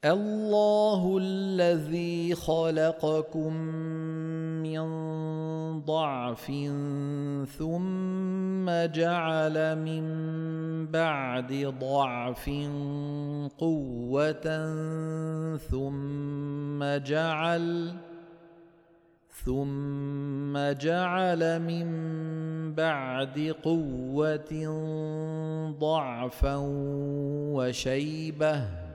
الله الذي خلقكم من ضعف ثم جعل من بعد ضعف قوة ثم جعل من بعد قوة ضعفا وشيبة